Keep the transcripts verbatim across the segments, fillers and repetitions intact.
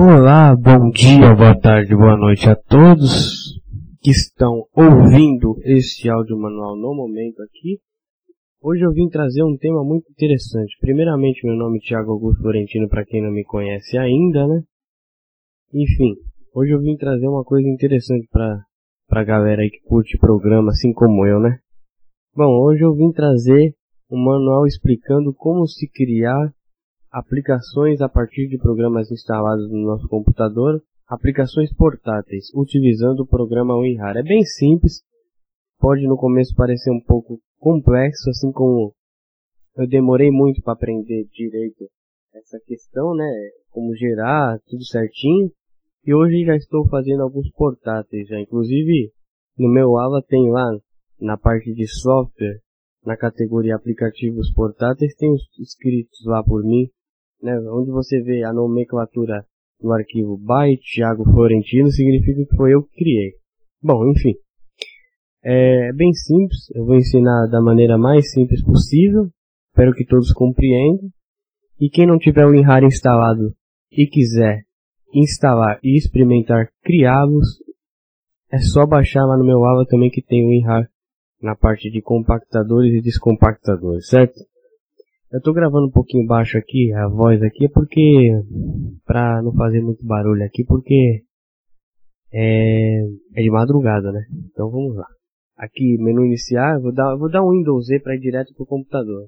Olá, bom dia, boa tarde, boa noite a todos que estão ouvindo este áudio manual no momento aqui. Hoje eu vim trazer um tema muito interessante. Primeiramente, meu nome é Thiago Augusto Florentino, para quem não me conhece ainda, né? Enfim, hoje eu vim trazer uma coisa interessante para a galera aí que curte programa, assim como eu, né? Bom, hoje eu vim trazer um manual explicando como se criar aplicações a partir de programas instalados no nosso computador, aplicações portáteis, utilizando o programa WinRAR. É bem simples, pode no começo parecer um pouco complexo, assim como eu demorei muito para aprender direito essa questão, né, como gerar tudo certinho, e hoje já estou fazendo alguns portáteis já, inclusive no meu aula tem lá na parte de software, na categoria aplicativos portáteis, tem os escritos lá por mim, né, onde você vê a nomenclatura no arquivo by Thiago Florentino, significa que foi eu que criei. Bom, enfim, é bem simples, eu vou ensinar da maneira mais simples possível, espero que todos compreendam. E quem não tiver o WinRAR instalado e quiser instalar e experimentar criá-los, é só baixar lá no meu aula também que tem o WinRAR na parte de compactadores e descompactadores, certo? Eu tô gravando um pouquinho baixo aqui, a voz aqui, porque pra não fazer muito barulho aqui, porque é, é de madrugada, né? Então vamos lá. Aqui, menu iniciar, vou dar, vou dar um Windows Z para ir direto pro computador.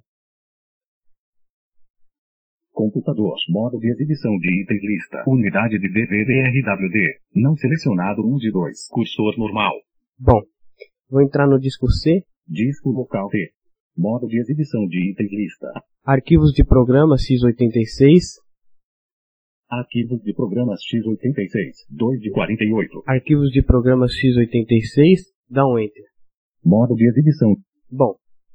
Computador, modo de exibição de itens lista, unidade de D V D R W D, não selecionado um de dois, cursor normal. Bom, vou entrar no disco C. Disco local T. Modo de exibição de itens lista. Arquivos de programa x oitenta e seis. Arquivos de programas x oitenta e seis, dois de quarenta e oito. Arquivos de programas x oitenta e seis, dá um Enter. Modo de exibição. Bom,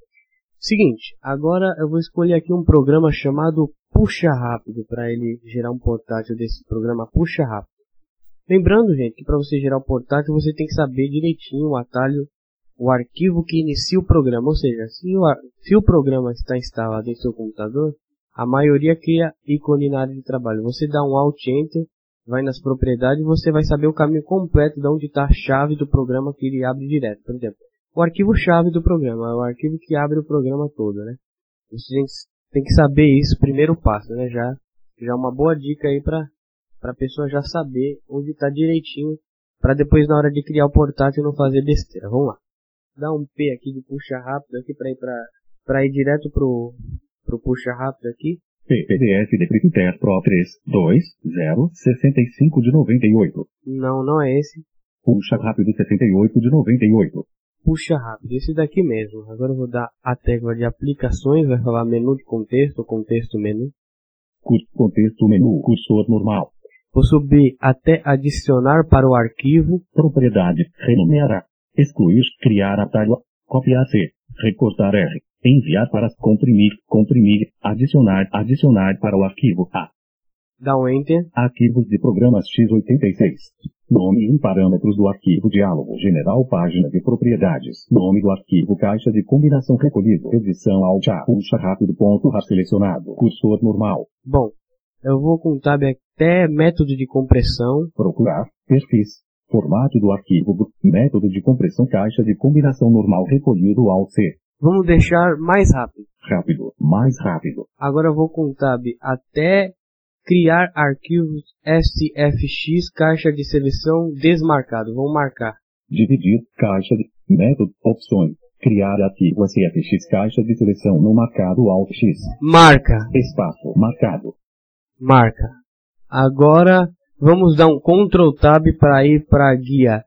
seguinte, agora eu vou escolher aqui um programa chamado Puxa Rápido, para ele gerar um portátil desse programa Puxa Rápido. Lembrando, gente, que para você gerar o portátil você tem que saber direitinho o atalho, o arquivo que inicia o programa, ou seja, se o, se o programa está instalado em seu computador, a maioria cria ícone na área de trabalho. Você dá um Alt Enter, vai nas propriedades e você vai saber o caminho completo de onde está a chave do programa que ele abre direto. Por exemplo, o arquivo chave do programa é o arquivo que abre o programa todo, né? Você tem que saber isso, primeiro passo, né? Já, já uma boa dica aí para a pessoa já saber onde está direitinho, para depois na hora de criar o portátil não fazer besteira. Vamos lá. Dá um P aqui de puxa rápido aqui para ir para para ir direto pro pro puxa rápido aqui. P D F de Critter Pro três dois zero sessenta e cinco de noventa e oito. Não, não é esse. Puxa rápido sessenta e oito de noventa e oito. Puxa rápido, esse daqui mesmo. Agora eu vou dar a tecla de aplicações, vai falar menu de contexto, contexto menu. Contexto menu, cursor normal. Vou subir até adicionar para o arquivo. Propriedade, renumerar. Excluir, criar atalho, copiar C, recortar R, enviar para comprimir, comprimir, adicionar, adicionar para o arquivo A. Dá um Enter. Arquivos de programas x oitenta e seis. Nome e parâmetros do arquivo diálogo geral, página de propriedades. Nome do arquivo, caixa de combinação recolhido. Edição Alt A, puxa rápido, ponto RAR selecionado. Cursor normal. Bom, eu vou com tab até método de compressão. Procurar, perfis. Formato do arquivo, método de compressão, caixa de combinação normal recolhido Alt C. Vamos deixar mais rápido. Rápido, mais rápido. Agora eu vou com tab até criar arquivos S F X, caixa de seleção desmarcado. Vamos marcar. Dividir, caixa de método, opções. Criar arquivo S F X, caixa de seleção não marcado Alt X. Marca. Espaço, marcado. Marca. Agora vamos dar um Ctrl Tab para ir para a guia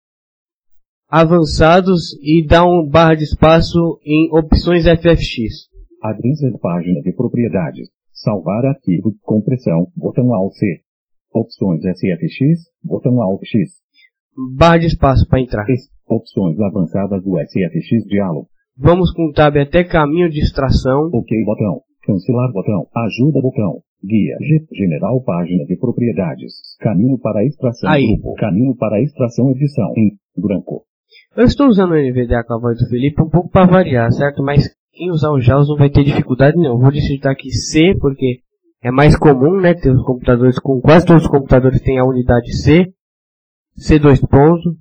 avançados e dar um barra de espaço em opções F F X. Abrir página de propriedades. Salvar arquivo, compressão, botão Alt C. Opções S F X, botão Alt X. Barra de espaço para entrar. Opções avançadas do S F X diálogo. Vamos com tab até caminho de extração. OK botão. Cancelar botão. Ajuda botão. Guia G, general, página de propriedades. Caminho para extração. Aí. Grupo. Caminho para extração, edição. Em branco. Eu estou usando o N V D A com a voz do Felipe um pouco para variar, certo? Mas quem usar o JAWS não vai ter dificuldade não. Vou digitar aqui C, porque é mais comum, né, ter os computadores com, quase todos os computadores têm a unidade C, C dois pontos,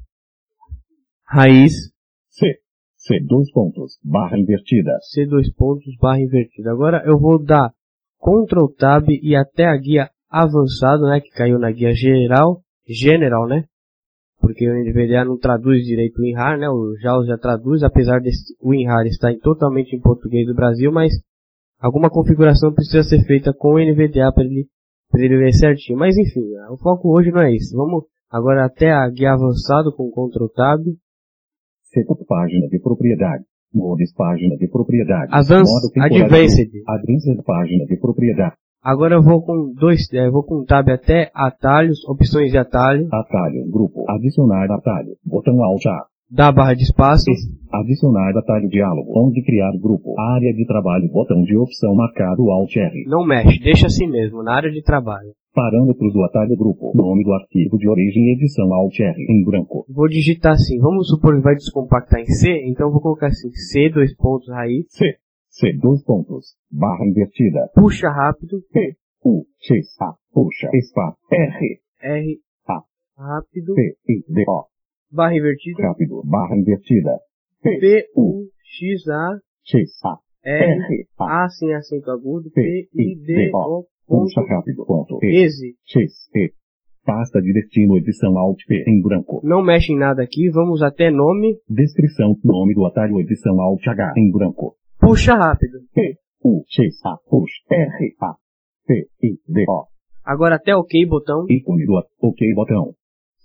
raiz, C, C dois pontos, barra invertida. C dois pontos, barra invertida. Agora eu vou dar Ctrl Tab e até a guia avançado, né, que caiu na guia geral, general, né, porque o N V D A não traduz direito o WinRAR, né, o JAWS já traduz, apesar de o WinRAR estar em, totalmente em português do Brasil, mas alguma configuração precisa ser feita com o N V D A para ele, para ele ver certinho. Mas enfim, o foco hoje não é isso. Vamos agora até a guia avançado com Ctrl Tab. Setup página de propriedade. Modos página de propriedade. Advanced, Advanced. Advanced página de propriedade. Agora eu vou com dois, é, vou com tab até atalhos, opções de atalho. Atalho, grupo, adicionar atalho, botão Alt A. Da barra de espaço. Adicionar atalho diálogo, onde criar grupo, área de trabalho, botão de opção marcado Alt R. Não mexe, deixa assim mesmo, na área de trabalho. Parâmetros do atalho grupo, nome do arquivo de origem edição Alt R em branco. Vou digitar assim, vamos supor que vai descompactar em C, então eu vou colocar assim, C dois pontos raiz. C, C dois pontos, barra invertida. Puxa rápido. P, U, X, A, puxa, espaço, R. R, A, rápido. P, I, D, O. Barra invertida. Rápido, barra invertida. P, U, X, A, X, A, R, A sem acento agudo, P, I, D, O, puxa rápido, ponto, E, X, E. Pasta de destino, edição Alt P em branco. Não mexe em nada aqui, vamos até nome. Descrição, nome do atalho, edição Alt H em branco. Puxa rápido. P, U, X, A, puxa, R, A, P, I, D, O. Agora até OK botão. Ícone do OK botão.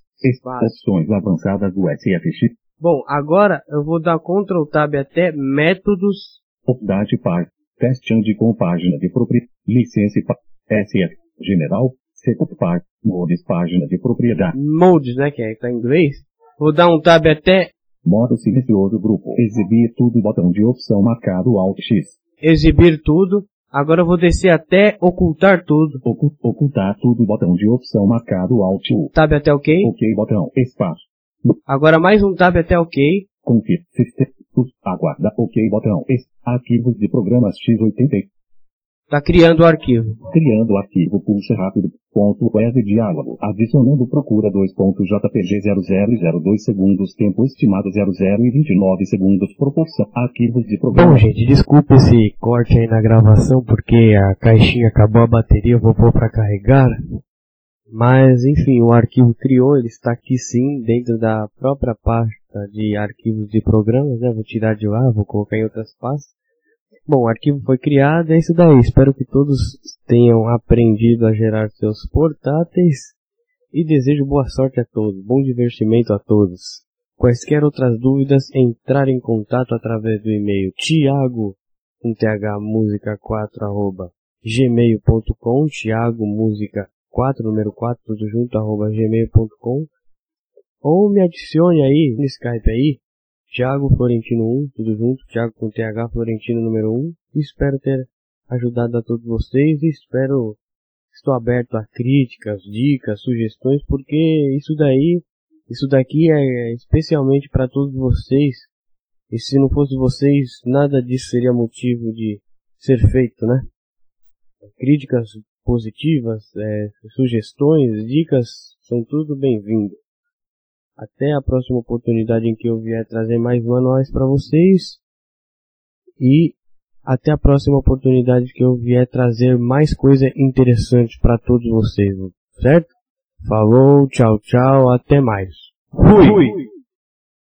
Opções avançadas do S F X. Bom, agora eu vou dar Ctrl Tab até métodos. Opdate par. Teste com página de propriedade. Licença par. S F. General. Setup par. Modos página de propriedade. Modes, né? Que é tá em inglês. Vou dar um Tab até. Modo silencioso grupo. Exibir tudo. Botão de opção marcado Alt X. Exibir tudo. Agora eu vou descer até ocultar tudo. Ocu ocultar tudo. Botão de opção marcado Alt U. Tab até OK. OK botão. Espaço. Agora mais um Tab até OK. Confir. Sistema. Aguarda. OK botão. Es arquivos de programas X oitenta. Tá criando o arquivo. Criando o arquivo. Pulsa rápido. Ponto web diálogo. Adicionando procura dois pontos J P G zero zero zero dois segundos. Tempo estimado zero zero e vinte e nove segundos. Proporção. Arquivos de programa. Bom, gente, desculpa esse corte aí na gravação porque a caixinha acabou a bateria. Eu vou pôr pra carregar. Mas, enfim, o arquivo criou. Ele está aqui sim, dentro da própria pasta de arquivos de programas, né? Vou tirar de lá, vou colocar em outras pastas. Bom, o arquivo foi criado, é isso daí. Espero que todos tenham aprendido a gerar seus portáteis. E desejo boa sorte a todos, bom divertimento a todos. Quaisquer outras dúvidas, entrar em contato através do e-mail thiago, com th, música quatro, arroba, gmail ponto com, thiago, música quatro, número quatro, tudo junto, arroba, gmail ponto com. Ou me adicione aí, no Skype aí, Thiago Florentino um, tudo junto, Thiago com th, Florentino número um. Espero ter ajudado a todos vocês e espero, estou aberto a críticas, dicas, sugestões, porque isso daí, isso daqui é especialmente para todos vocês. E se não fosse vocês, nada disso seria motivo de ser feito, né? Críticas positivas, é, sugestões, dicas, são tudo bem-vindo. Até a próxima oportunidade em que eu vier trazer mais manuais para vocês. E até a próxima oportunidade que eu vier trazer mais coisa interessante para todos vocês, certo? Falou, tchau, tchau, até mais. Fui! Fui.